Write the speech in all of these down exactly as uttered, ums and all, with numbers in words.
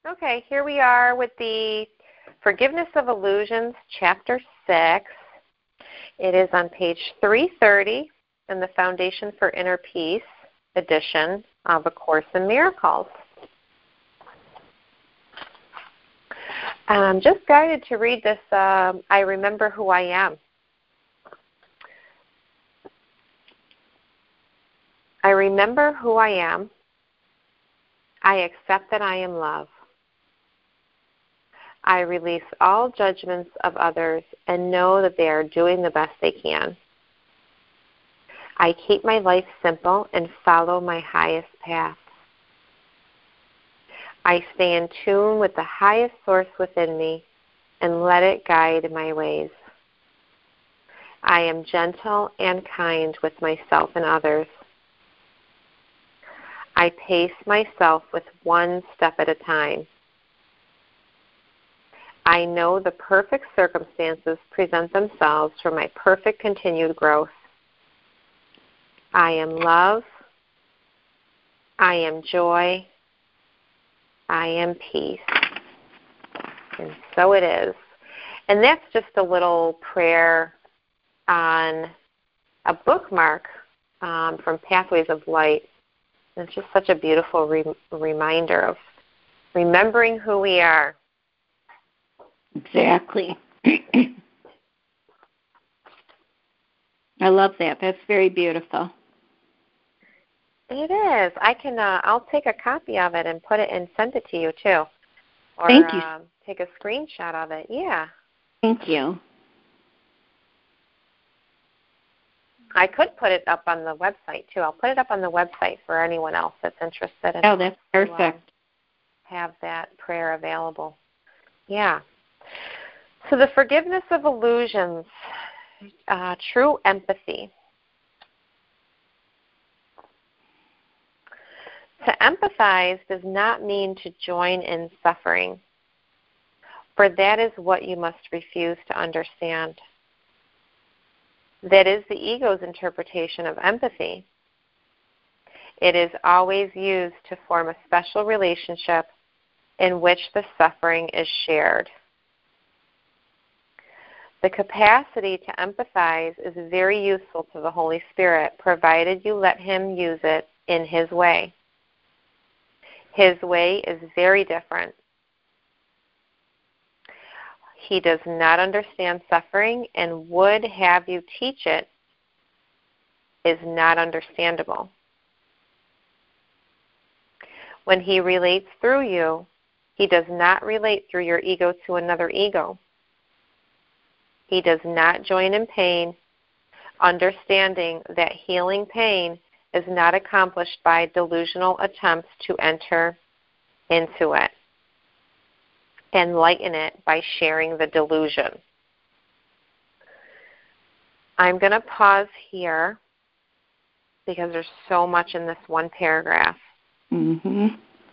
Okay, here we are with the Forgiveness of Illusions, Chapter six. It is on page three thirty in the Foundation for Inner Peace edition of A Course in Miracles. I'm just guided to read this, um, I Remember Who I Am. I remember who I am. I accept that I am love. I release all judgments of others and know that they are doing the best they can. I keep my life simple and follow my highest path. I stay in tune with the highest source within me and let it guide my ways. I am gentle and kind with myself and others. I pace myself with one step at a time. I know the perfect circumstances present themselves for my perfect continued growth. I am love. I am joy. I am peace. And so it is. And that's just a little prayer on a bookmark um, from Pathways of Light. And it's just such a beautiful re- reminder of remembering who we are. Exactly. I love that. That's very beautiful. It is. I can. Uh, I'll take a copy of it and put it and send it to you too. Or, Thank you. Um, take a screenshot of it. Yeah. Thank you. I could put it up on the website too. I'll put it up on the website for anyone else that's interested in. Oh, that's perfect. To, um, have that prayer available. Yeah. So the forgiveness of illusions, uh, true empathy. To empathize does not mean to join in suffering, for that is what you must refuse to understand. That is the ego's interpretation of empathy. It is always used to form a special relationship in which the suffering is shared. The capacity to empathize is very useful to the Holy Spirit, provided you let Him use it in His way. His way is very different. He does not understand suffering, and would have you teach it is not understandable. When He relates through you, He does not relate through your ego to another ego. He does not join in pain, understanding that healing pain is not accomplished by delusional attempts to enter into it and lighten it by sharing the delusion. I'm going to pause here because there's so much in this one paragraph. Mm-hmm.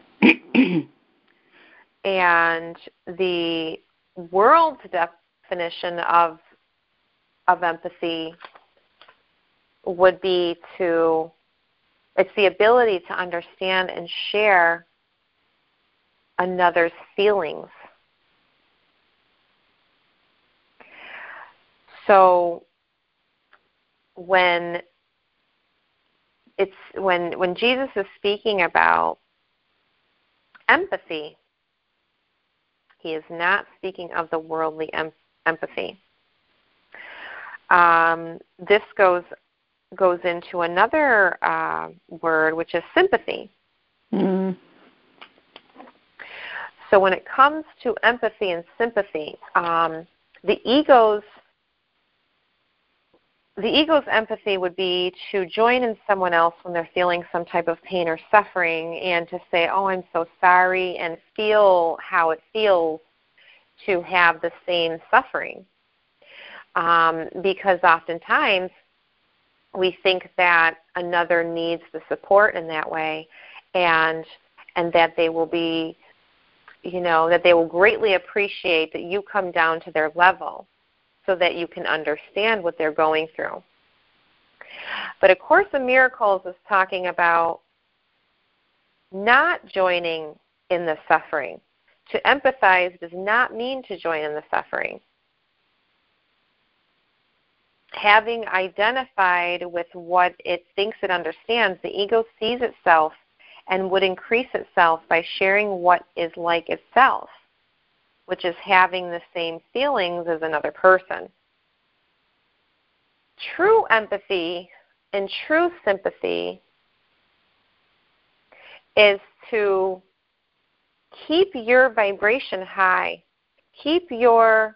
And the world's definition of of empathy would be to, it's the ability to understand and share another's feelings. So when it's when when Jesus is speaking about empathy, He is not speaking of the worldly em- empathy. Um, this goes goes into another uh, word, which is sympathy. Mm. So when it comes to empathy and sympathy, um, the ego's the ego's empathy would be to join in someone else when they're feeling some type of pain or suffering, and to say, "Oh, I'm so sorry," and feel how it feels to have the same suffering. Um, because oftentimes we think that another needs the support in that way, and and that they will be, you know, that they will greatly appreciate that you come down to their level so that you can understand what they're going through. But A Course in Miracles is talking about not joining in the suffering, To empathize does not mean to join in the suffering. Having identified with what it thinks it understands, the ego sees itself and would increase itself by sharing what is like itself, which is having the same feelings as another person. True empathy and true sympathy is to keep your vibration high, keep your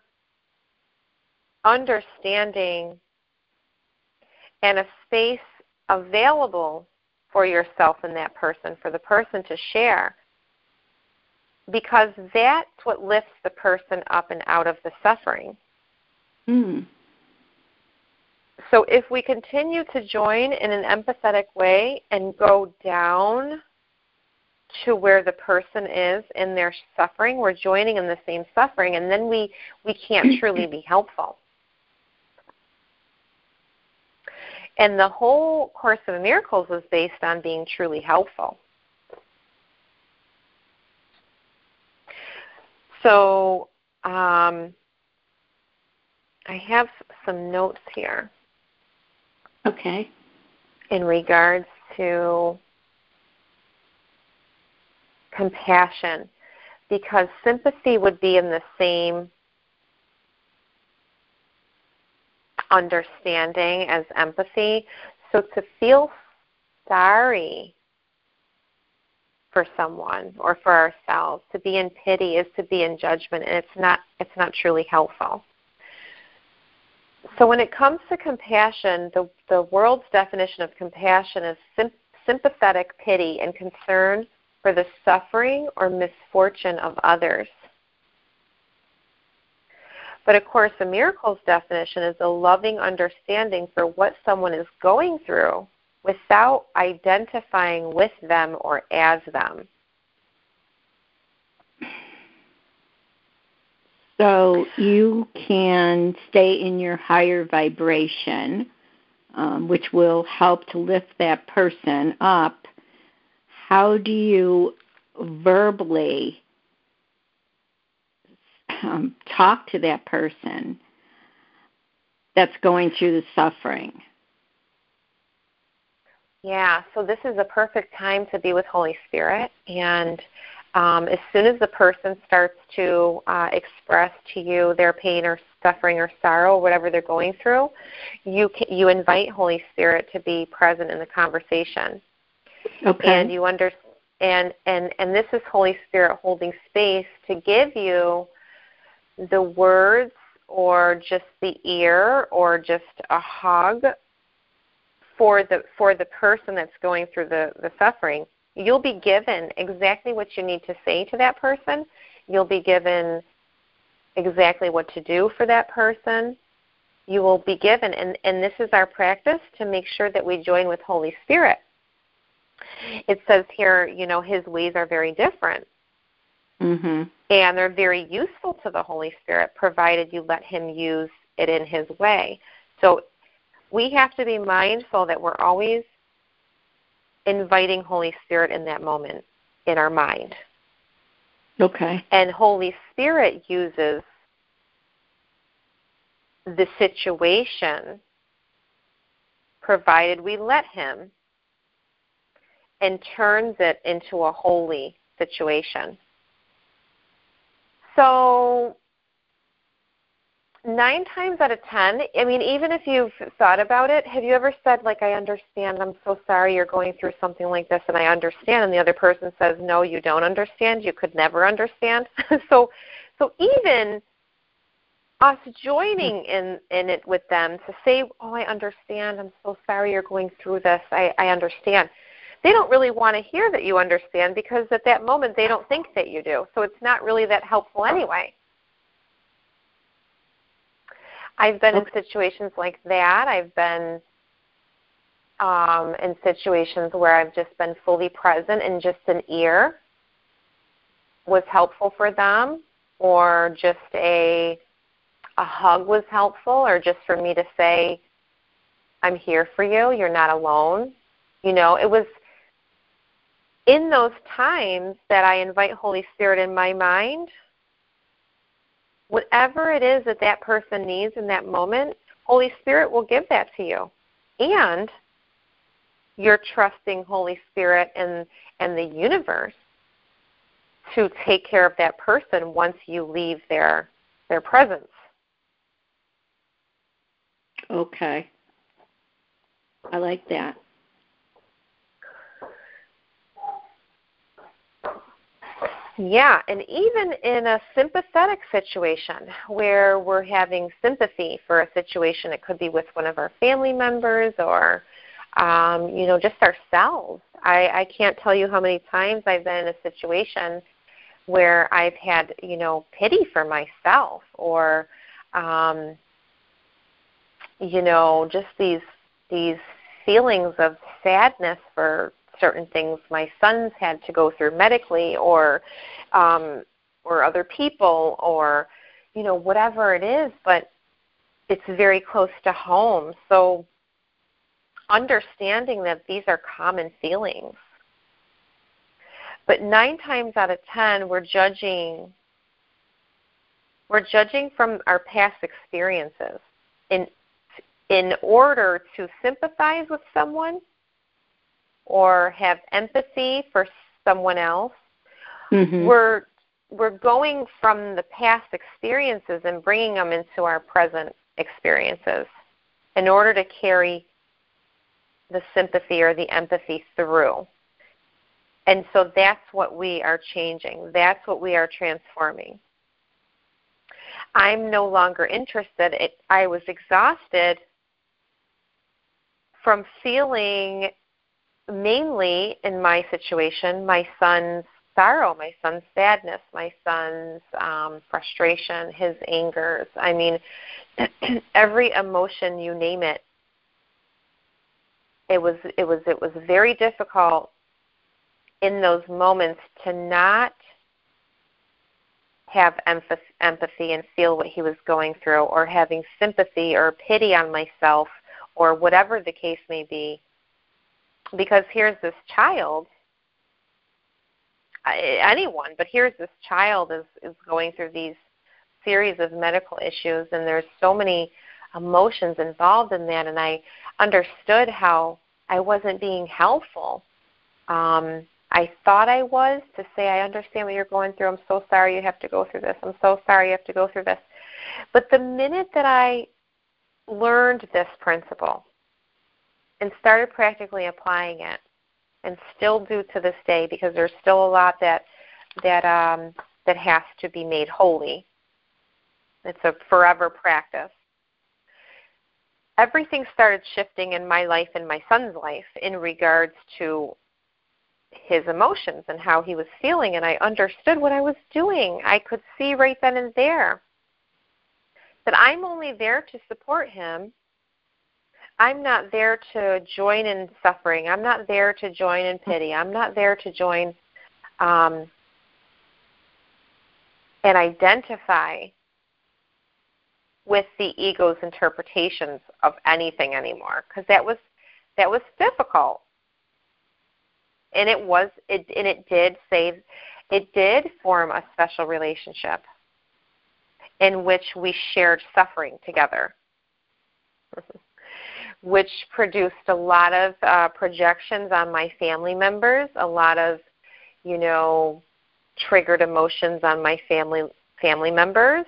understanding and a space available for yourself and that person, for the person to share, because that's what lifts the person up and out of the suffering. Mm. So if we continue to join in an empathetic way and go down to where the person is in their suffering, we're joining in the same suffering, and then we, we can't truly be helpful. And the whole Course of Miracles is based on being truly helpful. So um, I have some notes here. Okay. In regards to compassion, because sympathy would be in the same understanding as empathy. So to feel sorry for someone or for ourselves, to be in pity is to be in judgment, and it's not it's not truly helpful. So when it comes to compassion, the, the world's definition of compassion is sim- sympathetic pity and concern for the suffering or misfortune of others. But A Course in Miracles definition is a loving understanding for what someone is going through without identifying with them or as them. So you can stay in your higher vibration, um, which will help to lift that person up. How do you verbally um, talk to that person that's going through the suffering? Yeah, so this is a perfect time to be with Holy Spirit, and Um, as soon as the person starts to uh, express to you their pain or suffering or sorrow, or whatever they're going through, you can, you invite Holy Spirit to be present in the conversation. Okay. And you under, and, and, and this is Holy Spirit holding space to give you the words or just the ear or just a hug for the for the person that's going through the, the suffering. You'll be given exactly what you need to say to that person. You'll be given exactly what to do for that person. You will be given, and, and this is our practice to make sure that we join with Holy Spirit. It says here, you know, His ways are very different. Mm-hmm. And they're very useful to the Holy Spirit, provided you let Him use it in His way. So we have to be mindful that we're always inviting Holy Spirit in that moment in our mind. Okay. And Holy Spirit uses the situation, provided we let Him, and turns it into a holy situation. So nine times out of ten, I mean, even if you've thought about it, have you ever said, like, I understand, I'm so sorry you're going through something like this, and I understand, and the other person says, no, you don't understand, you could never understand? so so even us joining in, in it with them to say, oh, I understand, I'm so sorry you're going through this, I, I understand. They don't really want to hear that you understand, because at that moment they don't think that you do. So it's not really that helpful anyway. I've been okay. in situations like that. I've been um, in situations where I've just been fully present and just an ear was helpful for them, or just a a hug was helpful, or just for me to say, I'm here for you, you're not alone. You know, it was in those times that I invite Holy Spirit in my mind, whatever it is that that person needs in that moment, Holy Spirit will give that to you. And you're trusting Holy Spirit and, and the universe to take care of that person once you leave their their presence. Okay. I like that. Yeah, and even in a sympathetic situation where we're having sympathy for a situation, it could be with one of our family members or, um, you know, just ourselves. I, I can't tell you how many times I've been in a situation where I've had, you know, pity for myself or, um, you know, just these these feelings of sadness for certain things my sons had to go through medically or um, or other people or, you know, whatever it is, but it's very close to home. So understanding that these are common feelings. But nine times out of ten, we're judging we're judging from our past experiences. In in order to sympathize with someone or have empathy for someone else, mm-hmm. we're we're going from the past experiences and bringing them into our present experiences in order to carry the sympathy or the empathy through. And so that's what we are changing. That's what we are transforming. I'm no longer interested. It, I was exhausted from feeling mainly in my situation, my son's sorrow, my son's sadness, my son's um, frustration, his angers. I mean, every emotion, you name it. It was it was it was very difficult in those moments to not have empathy and feel what he was going through, or having sympathy or pity on myself, or whatever the case may be. Because here's this child, anyone, but here's this child is, is going through these series of medical issues, and there's so many emotions involved in that, and I understood how I wasn't being helpful. Um, I thought I was, to say, I understand what you're going through. I'm so sorry you have to go through this. I'm so sorry you have to go through this. But the minute that I learned this principle and started practically applying it, and still do to this day, because there's still a lot that that um, that has to be made holy. It's a forever practice. Everything started shifting in my life and my son's life in regards to his emotions and how he was feeling, and I understood what I was doing. I could see right then and there that I'm only there to support him. I'm not there to join in suffering. I'm not there to join in pity. I'm not there to join um, and identify with the ego's interpretations of anything anymore, because that was that was difficult. And it was, it, and it did save, it did form a special relationship in which we shared suffering together, which produced a lot of uh, projections on my family members, a lot of, you know, triggered emotions on my family family members.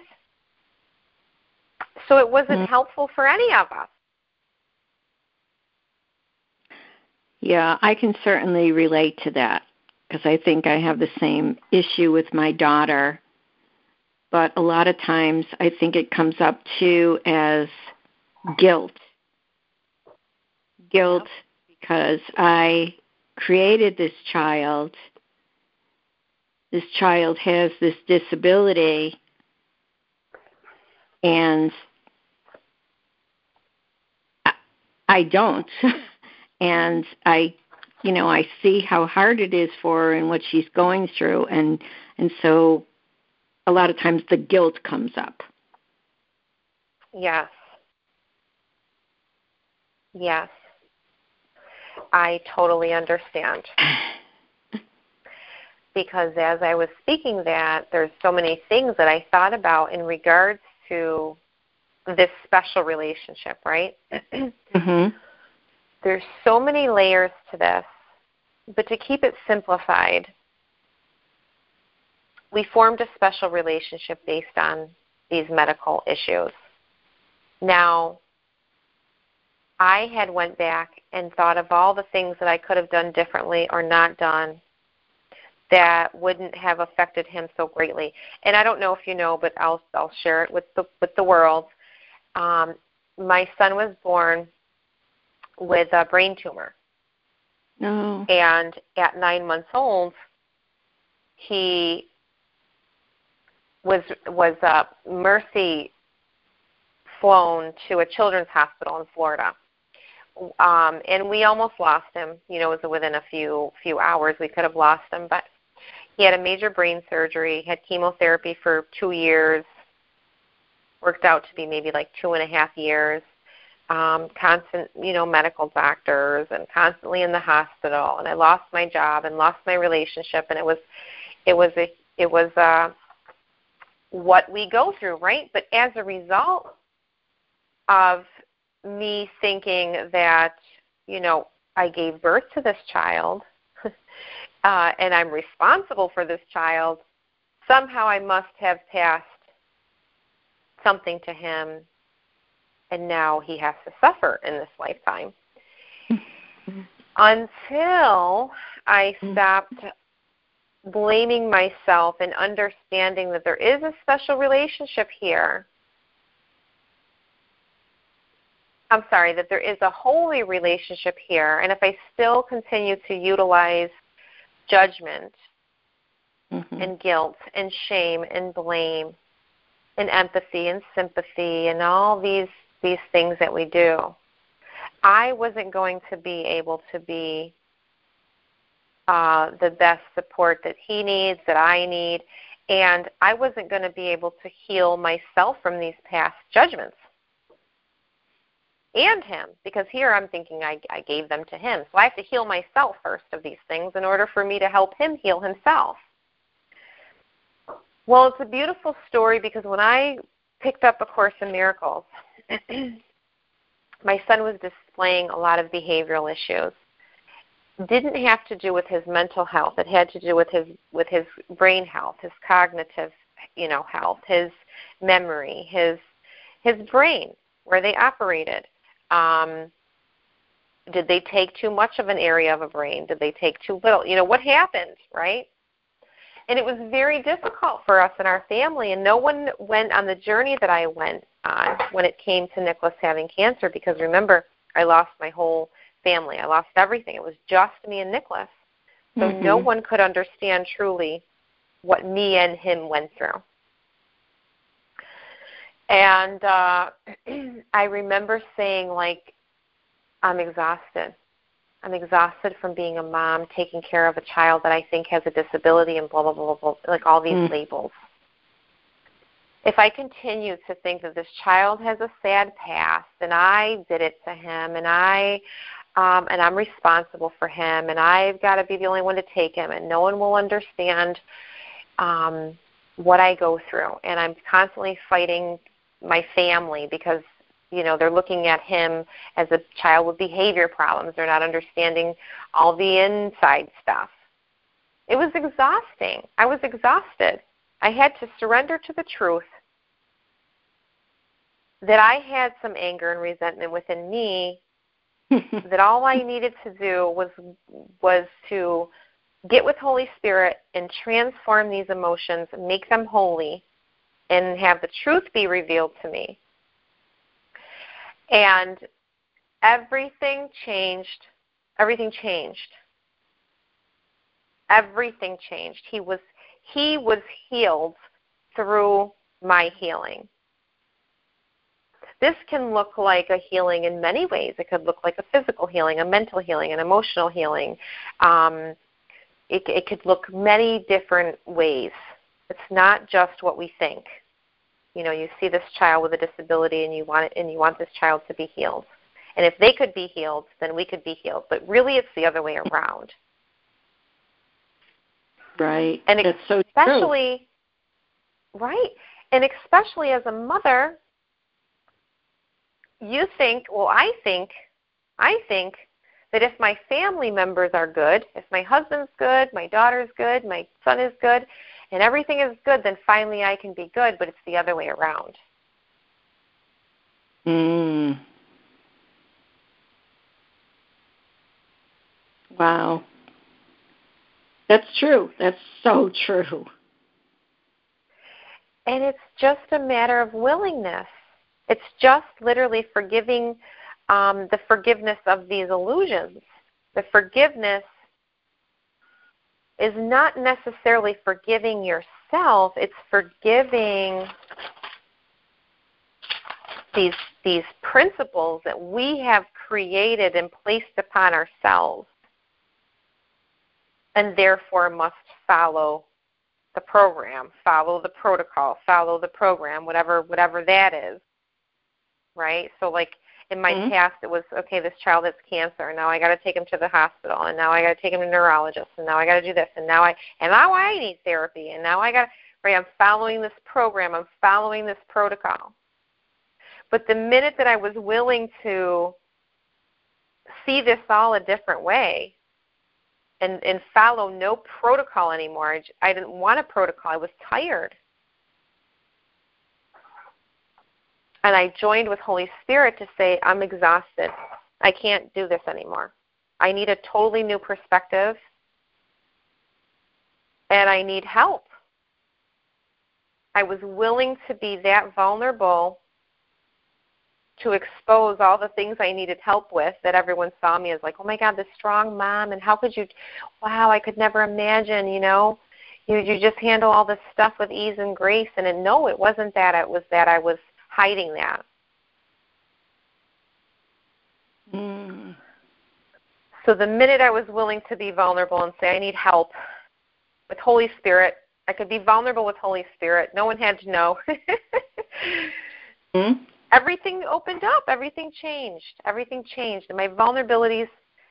So it wasn't mm-hmm. helpful for any of us. Yeah, I can certainly relate to that, because I think I have the same issue with my daughter. But a lot of times I think it comes up too as guilt. Guilt yep. Because I created this child. This child has this disability, and I, I don't. And I, you know, I see how hard it is for her and what she's going through. And, and so a lot of times the guilt comes up. Yes. Yes. I totally understand. because as I was speaking that, there's so many things that I thought about in regards to this special relationship, right? Mm-hmm. There's so many layers to this, but to keep it simplified, we formed a special relationship based on these medical issues. Now, I had went back and thought of all the things that I could have done differently or not done that wouldn't have affected him so greatly. And I don't know if you know, but I'll I'll share it with the with the world. Um, my son was born with a brain tumor. No. And at nine months old, he was was uh, mercy flown to a children's hospital in Florida. Um, and we almost lost him. You know, it was within a few few hours we could have lost him. But he had a major brain surgery, had chemotherapy for two years, worked out to be maybe like two and a half years, um, constant, you know, medical doctors and constantly in the hospital. And I lost my job and lost my relationship. And it was, it was, a, it was uh, what we go through, right? But as a result of me thinking that, you know, I gave birth to this child uh, and I'm responsible for this child, somehow I must have passed something to him, and now he has to suffer in this lifetime. Until I stopped blaming myself and understanding that there is a special relationship here. I'm sorry, that there is a holy relationship here, and if I still continue to utilize judgment mm-hmm. and guilt and shame and blame and empathy and sympathy and all these these things that we do, I wasn't going to be able to be uh, the best support that he needs, that I need, and I wasn't going to be able to heal myself from these past judgments. And him, because here I'm thinking I, I gave them to him. So I have to heal myself first of these things in order for me to help him heal himself. Well, it's a beautiful story because when I picked up A Course in Miracles, my son was displaying a lot of behavioral issues. Didn't have to do with his mental health. It had to do with his with his brain health, his cognitive, you know, health, his memory, his his brain, where they operated. Um, did they take too much of an area of a brain? Did they take too little? You know, what happened, right? And it was very difficult for us and our family, and no one went on the journey that I went on when it came to Nicholas having cancer, because remember, I lost my whole family. I lost everything. It was just me and Nicholas. So mm-hmm. no one could understand truly what me and him went through. And uh, I remember saying, like, I'm exhausted. I'm exhausted from being a mom, taking care of a child that I think has a disability and blah, blah, blah, blah, like all these mm. labels. If I continue to think that this child has a sad past and I did it to him and, I, um, and I'm responsible for him and I've got to be the only one to take him and no one will understand um, what I go through, and I'm constantly fighting my family because, you know, they're looking at him as a child with behavior problems. They're not understanding all the inside stuff. It was exhausting. I was exhausted. I had to surrender to the truth that I had some anger and resentment within me, that all I needed to do was was to get with Holy Spirit and transform these emotions, make them holy, and have the truth be revealed to me. And everything changed. Everything changed. Everything changed. He was he was healed through my healing. This can look like a healing in many ways. It could look like a physical healing, a mental healing, an emotional healing. Um, it, it could look many different ways. It's not just what we think. You know, you see this child with a disability and you want it, and you want this child to be healed. And if they could be healed, then we could be healed. But really it's the other way around. Right. And That's so especially, true. right, and especially as a mother, you think, well, I think, I think that if my family members are good, if my husband's good, my daughter's good, my son is good, and everything is good, then finally I can be good, but it's the other way around. Mm. Wow. That's true. That's so true. And it's just a matter of willingness. It's just literally forgiving, um, the forgiveness of these illusions. The forgiveness is not necessarily forgiving yourself. It's forgiving these these principles that we have created and placed upon ourselves, and therefore must follow the program, follow the protocol, follow the program, whatever whatever that is, right? So like in my mm-hmm. past, it was, okay, this child has cancer, and now I got to take him to the hospital, and now I got to take him to a neurologist, and now I got to do this, and now I and now I need therapy, and now I got right. I'm following this program, I'm following this protocol. But the minute that I was willing to see this all a different way, and and follow no protocol anymore, I, I didn't want a protocol. I was tired. And I joined with Holy Spirit to say, I'm exhausted. I can't do this anymore. I need a totally new perspective, and I need help. I was willing to be that vulnerable to expose all the things I needed help with that everyone saw me as like, oh, my God, this strong mom, and how could you, wow, I could never imagine, you know, you, you just handle all this stuff with ease and grace. And it, no, it wasn't that. It was that I was hiding that. Mm. So the minute I was willing to be vulnerable and say, I need help with Holy Spirit, I could be vulnerable with Holy Spirit. No one had to know. mm. Everything opened up. Everything changed. Everything changed. And my vulnerabilities,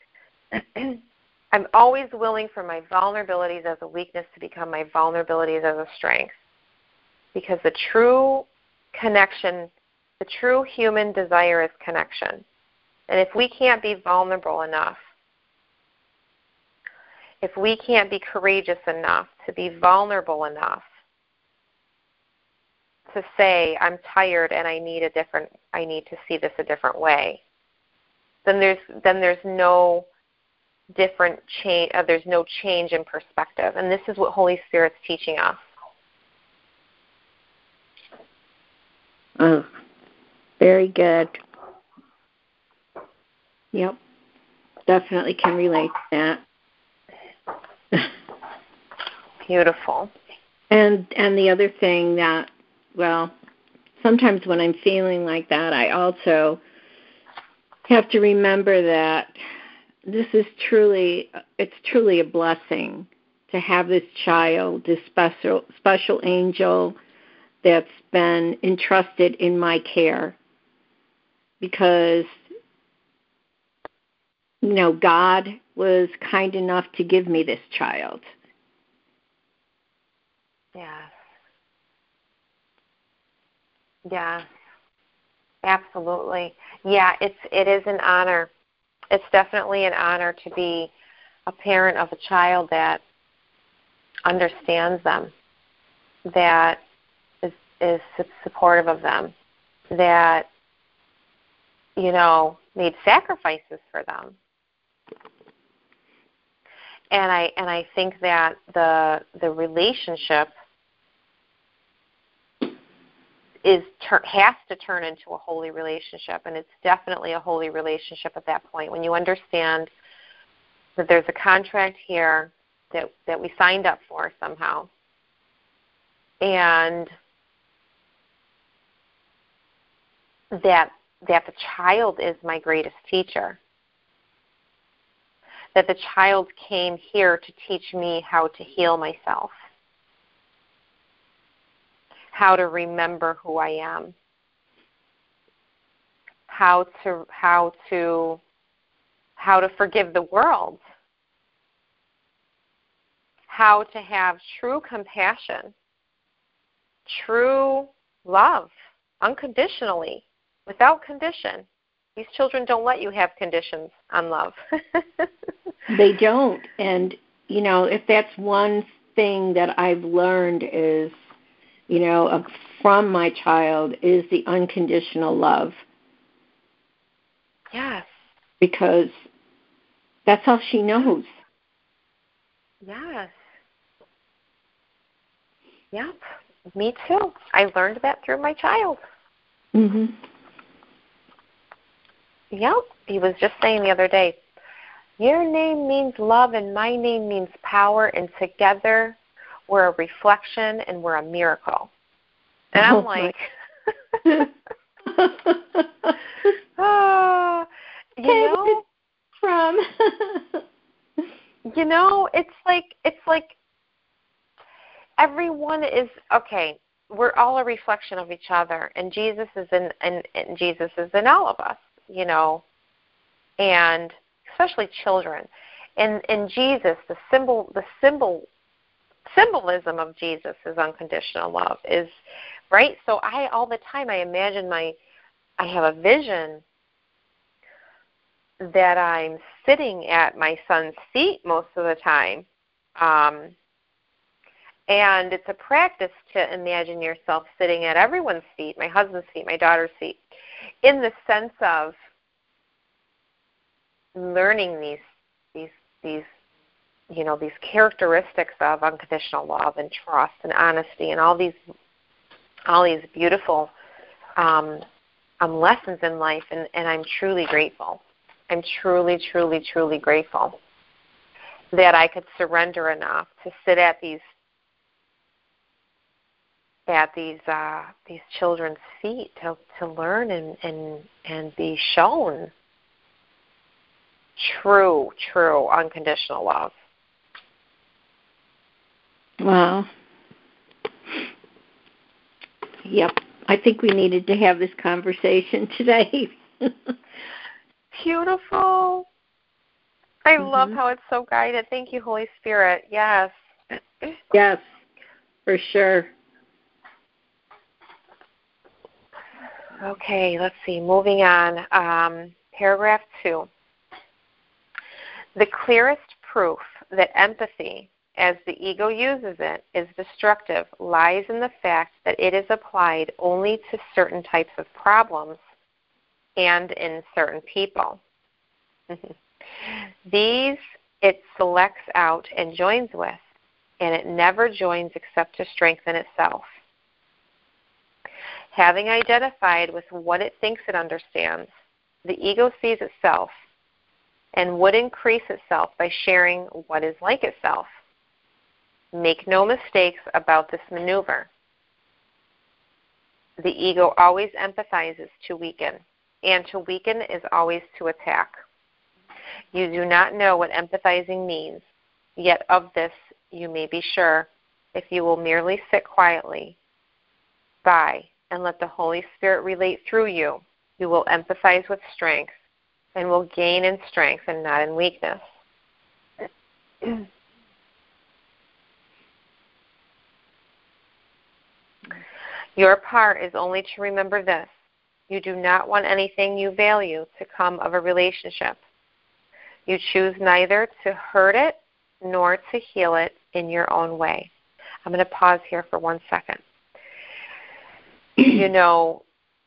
I'm always willing for my vulnerabilities as a weakness to become my vulnerabilities as a strength. Because the true connection, the true human desire is connection. And if we can't be vulnerable enough, if we can't be courageous enough to be vulnerable enough to say, I'm tired and I need a different, I need to see this a different way, then there's then there's no different change. Uh, there's no change in perspective, and this is what Holy Spirit's teaching us. Oh, very good. Yep, definitely can relate to that. Beautiful. And and the other thing that, well, sometimes when I'm feeling like that, I also have to remember that this is truly, it's truly a blessing to have this child, this special special angel that's been entrusted in my care, because, you know, God was kind enough to give me this child. Yes. Yes. Absolutely. Yeah, it's it is an honor. It's definitely an honor to be a parent of a child that understands them, that is is supportive of them, that, you know, made sacrifices for them. And I and I think that the the relationship is has to turn into a holy relationship, and it's definitely a holy relationship at that point when you understand that there's a contract here that that we signed up for somehow, and that that the child is my greatest teacher, that the child came here to teach me how to heal myself, how to remember who I am, how to how to how to forgive the world, how to have true compassion, true love, unconditionally, without condition. These children don't let you have conditions on love. They don't. And, you know, if that's one thing that I've learned is, you know, from my child is the unconditional love. Yes. Because that's all she knows. Yes. Yep. Me too. I learned that through my child. Mhm. Yep. He was just saying the other day, your name means love and my name means power, and together we're a reflection and we're a miracle. And I'm oh, like, oh, you know, from you know, it's like it's like everyone is okay. We're all a reflection of each other, and Jesus is in, and, and Jesus is in all of us, you know, and especially children. And in Jesus, the symbol, the symbol, symbolism of Jesus is unconditional love. Is right. So I all the time I imagine my, I have a vision that I'm sitting at my son's feet most of the time. Um, And it's a practice to imagine yourself sitting at everyone's feet, my husband's feet, my daughter's feet, in the sense of learning these, these, these, you know, these characteristics of unconditional love and trust and honesty and all these, all these beautiful um, um, lessons in life. And, and I'm truly grateful. I'm truly, truly, truly grateful that I could surrender enough to sit at these at these uh, these children's feet to to learn and, and and be shown true, true, unconditional love. Wow. Yep. I think we needed to have this conversation today. Beautiful. I mm-hmm. love how it's so guided. Thank you, Holy Spirit. Yes. Yes, for sure. Okay, let's see. Moving on. Um, paragraph two. The clearest proof that empathy, as the ego uses it, is destructive lies in the fact that it is applied only to certain types of problems and in certain people. These it selects out and joins with, and it never joins except to strengthen itself. Having identified with what it thinks it understands, the ego sees itself and would increase itself by sharing what is like itself. Make no mistakes about this maneuver. The ego always empathizes to weaken, and to weaken is always to attack. You do not know what empathizing means, yet of this you may be sure if you will merely sit quietly by and let the Holy Spirit relate through you, you will empathize with strength and will gain in strength and not in weakness. Your part is only to remember this. You do not want anything you value to come of a relationship. You choose neither to hurt it nor to heal it in your own way. I'm going to pause here for one second. You know,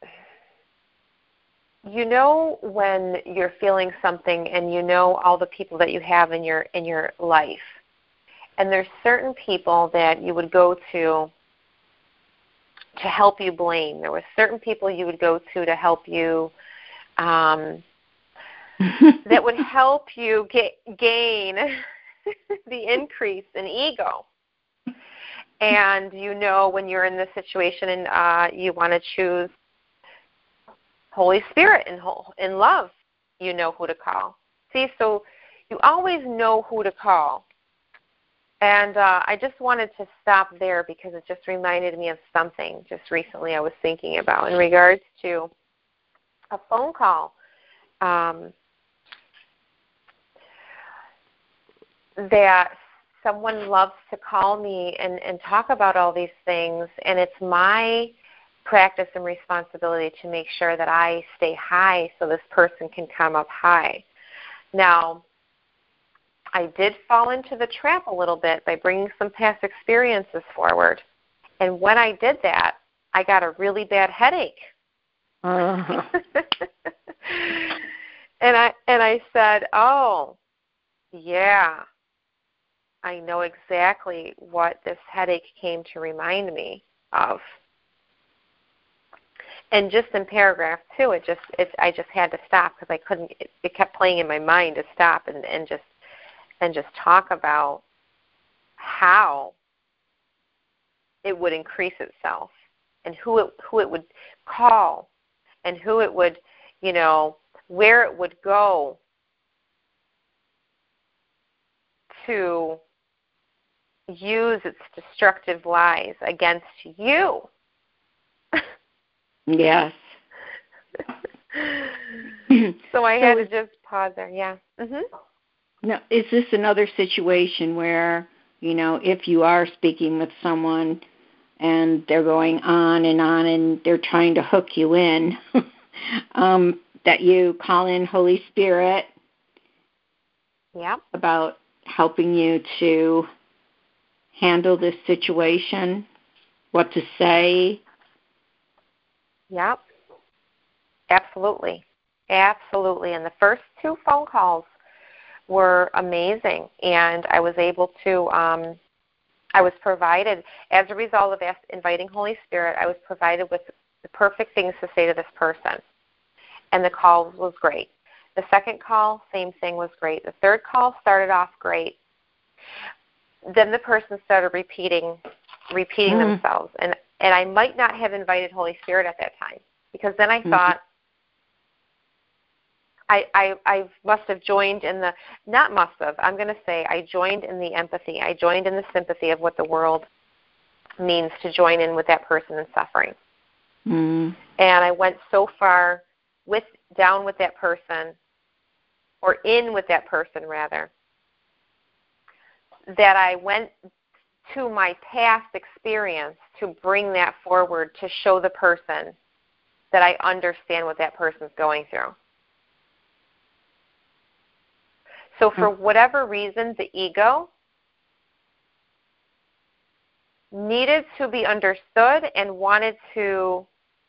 you know when you're feeling something and you know all the people that you have in your in your life. And there's certain people that you would go to to help you blame. There were certain people you would go to to help you um, that would help you get, gain the increase in ego. And you know when you're in this situation and uh, you want to choose Holy Spirit and in love, you know who to call. See, so you always know who to call. And uh, I just wanted to stop there because it just reminded me of something just recently I was thinking about in regards to a phone call um, that someone loves to call me and, and talk about all these things, and it's my practice and responsibility to make sure that I stay high so this person can come up high. Now, I did fall into the trap a little bit by bringing some past experiences forward. And when I did that, I got a really bad headache. Uh-huh. and I and I said, "Oh, yeah, I know exactly what this headache came to remind me of." And just in paragraph two, it just it I just had to stop because I couldn't. It, it kept playing in my mind to stop and, and just and just talk about how it would increase itself and who it who it would call and who it would, you know, where it would go to use its destructive lies against you. Yes. So I had so to just pause there. Yeah. Mm-hmm. Now, is this another situation where, you know, if you are speaking with someone and they're going on and on and they're trying to hook you in, um, that you call in Holy Spirit yeah. about helping you to handle this situation, what to say? Yep. Absolutely. Absolutely. And the first two phone calls were amazing, and I was able to, um, I was provided, as a result of inviting Holy Spirit, I was provided with the perfect things to say to this person. And the call was great. The second call, same thing, was great. The third call started off great. Then the person started repeating repeating mm. themselves. And, and I might not have invited Holy Spirit at that time, because then I mm-hmm. thought, I, I, I must have joined in the, not must have, I'm going to say I joined in the empathy. I joined in the sympathy of what the world means to join in with that person in suffering. Mm. And I went so far with down with that person, or in with that person, rather, that I went to my past experience to bring that forward to show the person that I understand what that person's going through. So for whatever reason, the ego needed to be understood and wanted to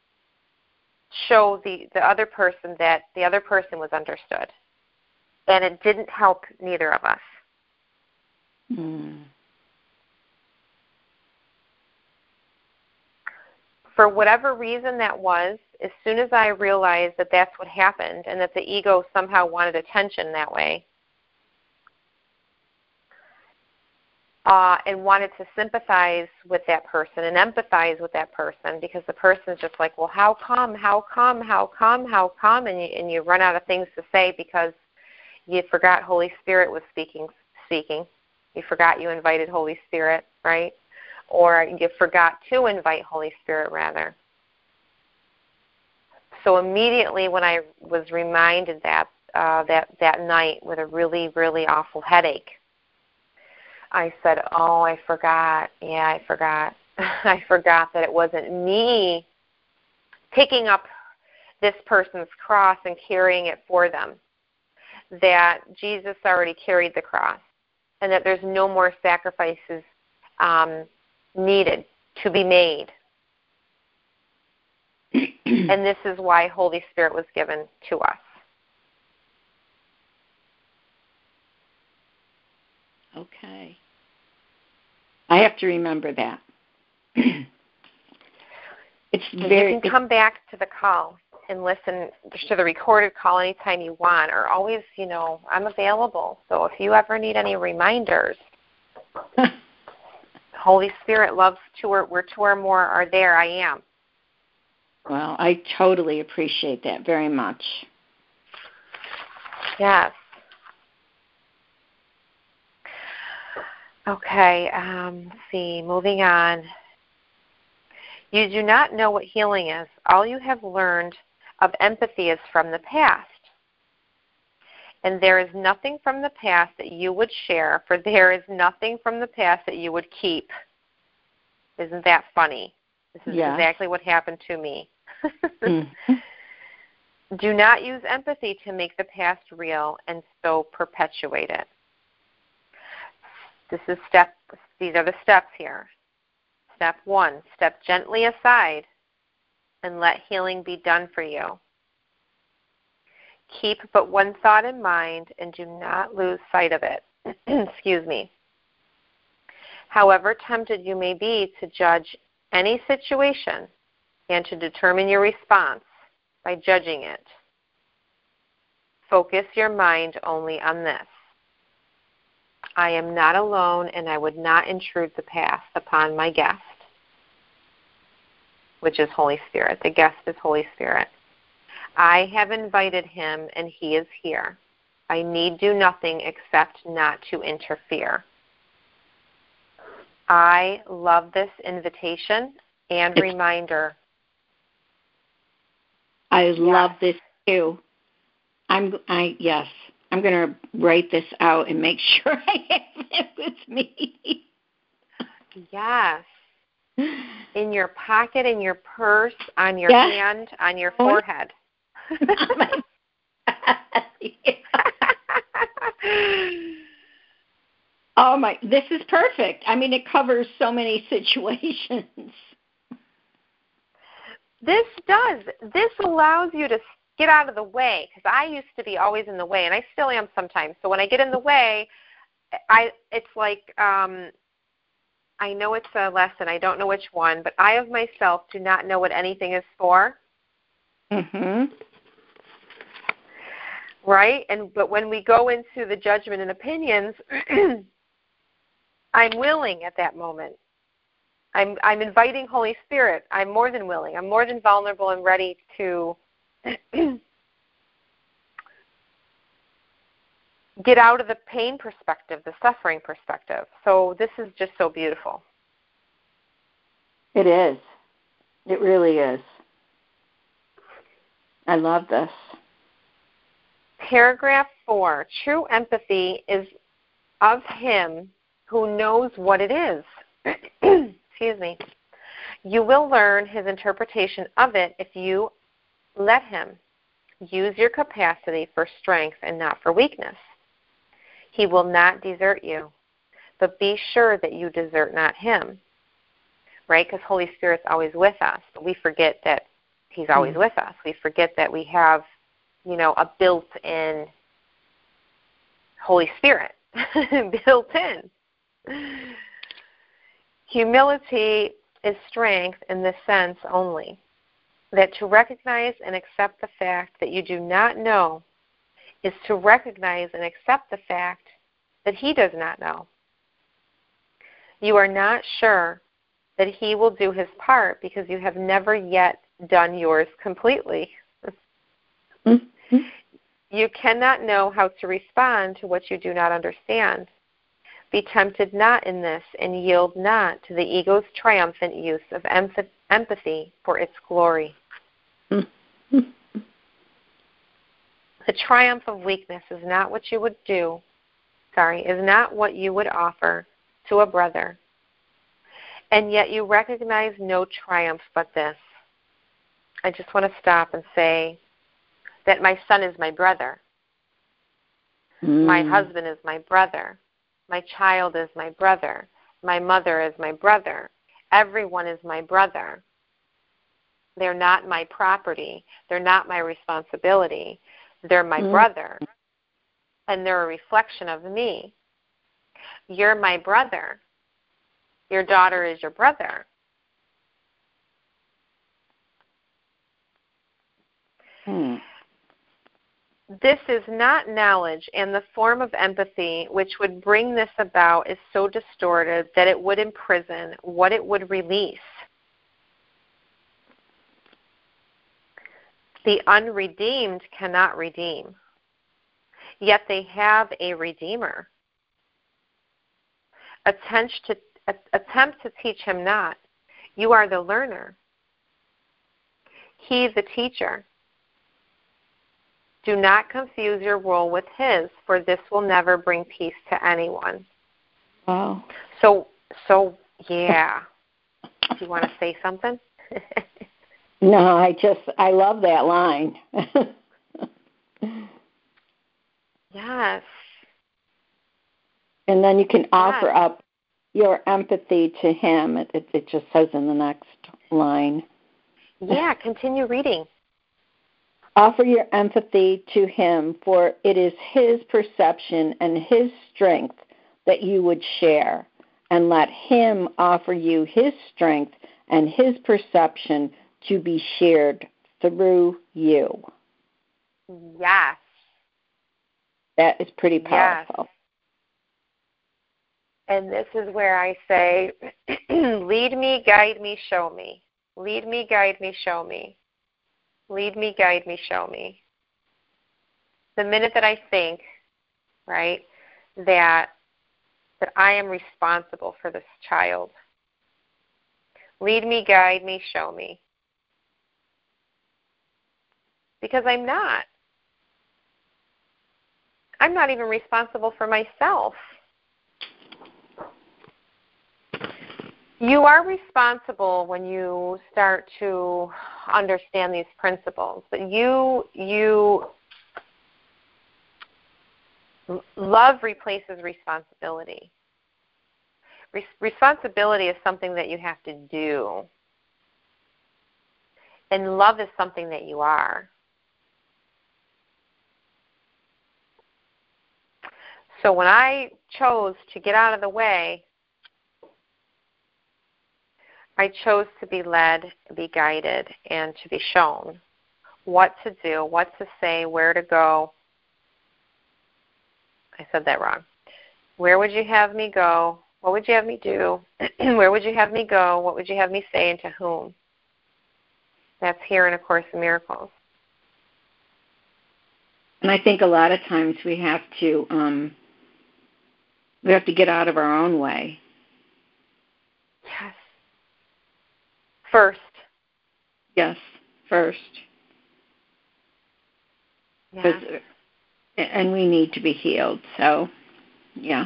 show the, the other person that the other person was understood. And it didn't help neither of us. Mm. For whatever reason that was, as soon as I realized that that's what happened and that the ego somehow wanted attention that way, Uh, and wanted to sympathize with that person and empathize with that person, because the person's just like, well, how come, how come, how come, how come, and you, and you run out of things to say because you forgot Holy Spirit was speaking, speaking. You forgot you invited Holy Spirit, right? Or you forgot to invite Holy Spirit, rather. So immediately when I was reminded that uh, that that night with a really, really awful headache, I said, oh, I forgot. Yeah, I forgot. I forgot that it wasn't me picking up this person's cross and carrying it for them, that Jesus already carried the cross, and that there's no more sacrifices um, needed to be made. And this is why Holy Spirit was given to us. Okay. I have to remember that. It's very. You can come back to the call and listen to the recorded call anytime you want, or always, you know, I'm available. So if you ever need any reminders, Holy Spirit loves two or where two or more are there, I am. Well, I totally appreciate that very much. Yes. Okay, um, let's see, moving on. You do not know what healing is. All you have learned of empathy is from the past. And there is nothing from the past that you would share, for there is nothing from the past that you would keep. Isn't that funny? This is yeah. exactly what happened to me. mm-hmm. Do not use empathy to make the past real and so perpetuate it. This is step, these are the steps here. Step one, step gently aside and let healing be done for you. Keep but one thought in mind and do not lose sight of it. Excuse me. However tempted you may be to judge any situation and to determine your response by judging it, focus your mind only on this. I am not alone, and I would not intrude the past upon my guest, which is Holy Spirit. The guest is Holy Spirit. I have invited him, and he is here. I need do nothing except not to interfere. I love this invitation and It's, reminder. I yes. love this too. I'm, I yes, I'm going to write this out and make sure I have it with me. Yes. In your pocket, in your purse, on your yes. hand, on your forehead. Oh my, this is perfect. I mean, it covers so many situations. This does. This allows you to get out of the way, because I used to be always in the way, and I still am sometimes. So when I get in the way, I it's like um, I know it's a lesson. I don't know which one, but I of myself do not know what anything is for. Mm-hmm. Right? And but when we go into the judgment and opinions, I'm willing at that moment. I'm I'm inviting Holy Spirit. I'm more than willing. I'm more than vulnerable and ready to get out of the pain perspective, the suffering perspective. So this is just so beautiful. It is. It really is. I love this. Paragraph four, true empathy is of him who knows what it is. Excuse me. You will learn his interpretation of it if you let him. Use your capacity for strength and not for weakness. He will not desert you, but be sure that you desert not him. Right? Because Holy Spirit's always with us. But we forget that he's always mm-hmm. with us. We forget that we have, you know, a built-in Holy Spirit. Built in. Humility is strength in this sense only, that to recognize and accept the fact that you do not know is to recognize and accept the fact that he does not know. You are not sure that he will do his part because you have never yet done yours completely. Mm-hmm. You cannot know how to respond to what you do not understand. Be tempted not in this, and yield not to the ego's triumphant use of empathy for its glory. Mm-hmm. The triumph of weakness is not what you would do, sorry, is not what you would offer to a brother. And yet you recognize no triumph but this. I just want to stop and say that my son is my brother. Mm. My husband is my brother. My child is my brother. My mother is my brother. Everyone is my brother. They're not my property. They're not my responsibility. They're my mm. brother. And they're a reflection of me. You're my brother. Your daughter is your brother. Hmm. This is not knowledge, and the form of empathy which would bring this about is so distorted that it would imprison what it would release. The unredeemed cannot redeem, yet they have a Redeemer. Attempt to, attempt to teach him not. You are the learner. He the teacher. Do not confuse your role with his, for this will never bring peace to anyone. Wow. So, so yeah. Do you want to say something? No, I just, I love that line. Yes. And then you can offer yes. up your empathy to him. It, it, it just says in the next line. Yeah, continue reading. Offer your empathy to him, for it is his perception and his strength that you would share, and let him offer you his strength and his perception to be shared through you. Yes. That is pretty powerful. Yes. And this is where I say, lead me, guide me, show me. Lead me, guide me, show me. Lead me, guide me, show me. The minute that I think, right, that that I am responsible for this child, lead me, guide me, show me. Because I'm not. I'm not even responsible for myself. You are responsible when you start to understand these principles, but you you love replaces responsibility. Res- responsibility is something that you have to do, and love is something that you are. So when I chose to get out of the way, I chose to be led, be guided, and to be shown what to do, what to say, where to go. I said that wrong. Where would you have me go? What would you have me do? Where would you have me go? What would you have me say, and to whom? That's here in A Course in Miracles. And I think a lot of times we have to um, we have to get out of our own way. Yes. First. Yes, first. Yeah. And we need to be healed. So, yeah.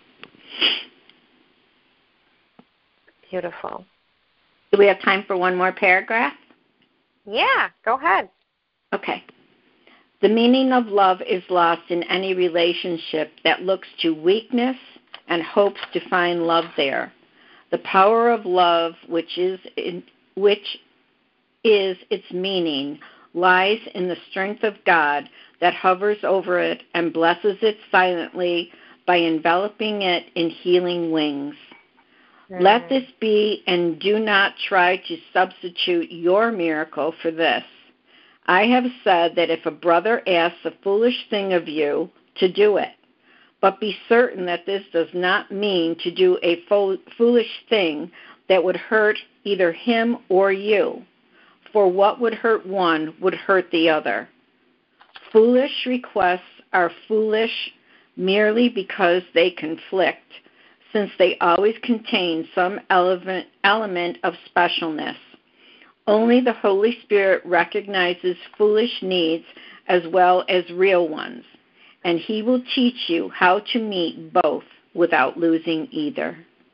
Beautiful. Do we have time for one more paragraph? Yeah, go ahead. Okay. The meaning of love is lost in any relationship that looks to weakness and hopes to find love there. The power of love, which is in, which is its meaning, lies in the strength of God that hovers over it and blesses it silently by enveloping it in healing wings. Mm. Let this be, and do not try to substitute your miracle for this. I have said that if a brother asks a foolish thing of you, to do it. But be certain that this does not mean to do a foolish thing that would hurt either him or you. For what would hurt one would hurt the other. Foolish requests are foolish merely because they conflict, since they always contain some element, element of specialness. Only the Holy Spirit recognizes foolish needs as well as real ones, and He will teach you how to meet both without losing either.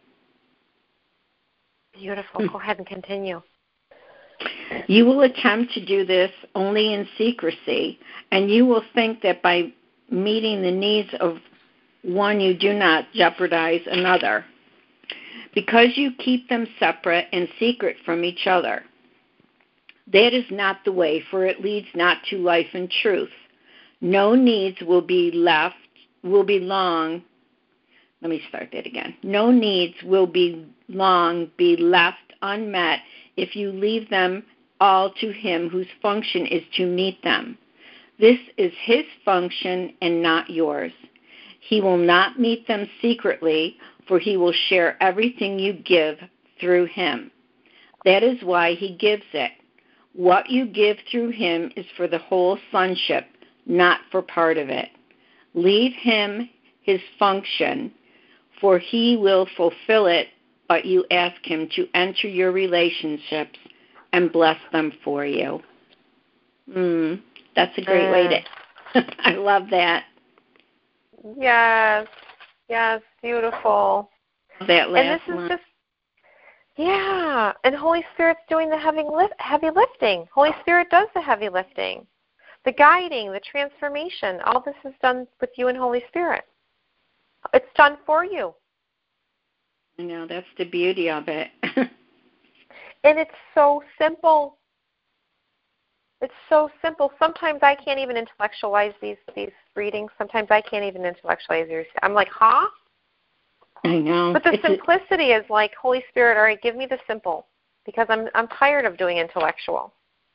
Beautiful. Go ahead and continue. You will attempt to do this only in secrecy, and you will think that by meeting the needs of one you do not jeopardize another, because you keep them separate and secret from each other. That is not the way, for it leads not to life and truth. No needs will be left, will be long, let me start that again. No needs will be long be left unmet if you leave them all to Him whose function is to meet them. This is His function and not yours. He will not meet them secretly, for He will share everything you give through Him. That is why He gives it. What you give through Him is for the whole sonship, not for part of it. Leave Him His function, for He will fulfill it, but you ask Him to enter your relationships and bless them for you. Mm, that's a great mm. way to I love that. Yes. Yes. Beautiful. That last and this is one. just, yeah. And Holy Spirit's doing the heavy, lift, heavy lifting. Holy Spirit does the heavy lifting. The guiding, the transformation, all this is done with you and Holy Spirit. It's done for you. I know, that's the beauty of it. And it's so simple. It's so simple. Sometimes I can't even intellectualize these, these readings. Sometimes I can't even intellectualize these. I'm like, huh? I know. But the it's simplicity a- is like, Holy Spirit, all right, give me the simple, because I'm I'm tired of doing intellectual.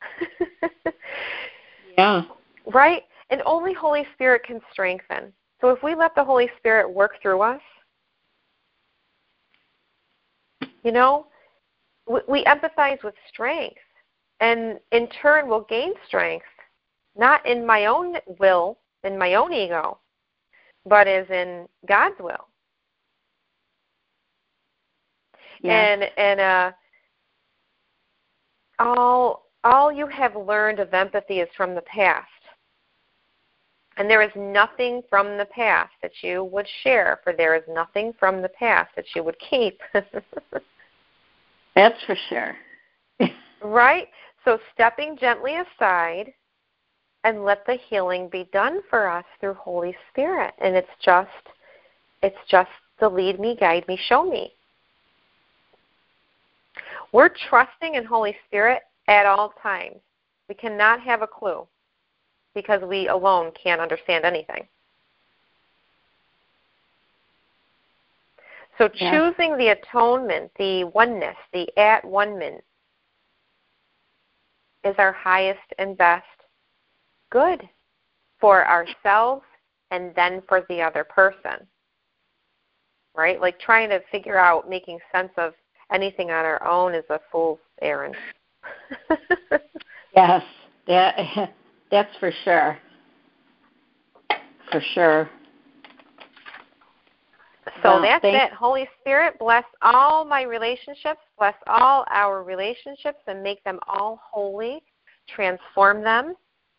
Yeah. Right? And only Holy Spirit can strengthen. So if we let the Holy Spirit work through us, you know, we, we empathize with strength, and in turn we'll gain strength, not in my own will, in my own ego, but as in God's will. Yeah. And and uh, all all you have learned of empathy is from the past. And there is nothing from the past that you would share, for there is nothing from the past that you would keep. That's for sure. Right? So stepping gently aside and let the healing be done for us through Holy Spirit. And it's just it's just the lead me, guide me, show me. We're trusting in Holy Spirit at all times. We cannot have a clue, because we alone can't understand anything. So Yeah. choosing the atonement, the oneness, the at one-ment is our highest and best good for ourselves and then for the other person. Right? Like trying to figure out, making sense of anything on our own is a fool's errand. Yes, that, that's for sure. For sure. So Well, that's thank- it. Holy Spirit, bless all my relationships, bless all our relationships, and make them all holy. Transform them.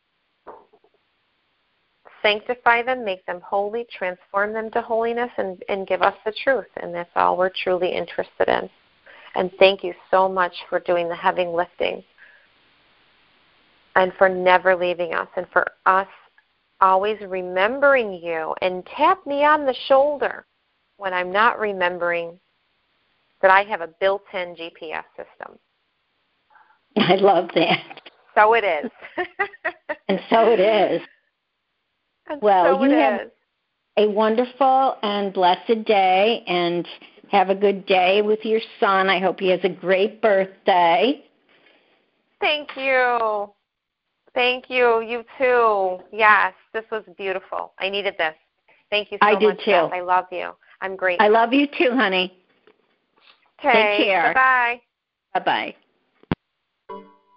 Sanctify them, make them holy, transform them to holiness, and, and give us the truth. And that's all we're truly interested in. And thank you so much for doing the heavy lifting, and for never leaving us, and for us always remembering you. And tap me on the shoulder when I'm not remembering that I have a built-in G P S system. I love that. So it is. And so it is. And well, so you it have is. a wonderful and blessed day, and have a good day with your son. I hope he has a great birthday. Thank you. Thank you. You too. Yes, this was beautiful. I needed this. Thank you so I did much, too. Beth. I love you. I'm grateful. I love you too, honey. Okay. Take care. Bye-bye. Bye-bye.